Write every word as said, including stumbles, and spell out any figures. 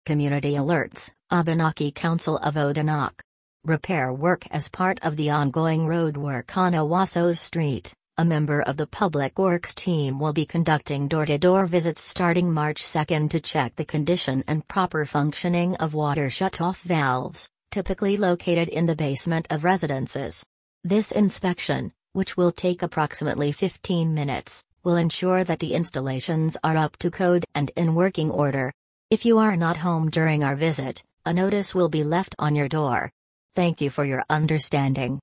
Community alerts, Abenaki Council of Odanak. Repair work as part of the ongoing road work on Owasso Street. A member of the Public Works team will be conducting door-to-door visits starting March second to check the condition and proper functioning of water shutoff valves, typically located in the basement of residences. This inspection, which will take approximately fifteen minutes, will ensure that the installations are up to code and in working order. If you are not home during our visit, a notice will be left on your door. Thank you for your understanding.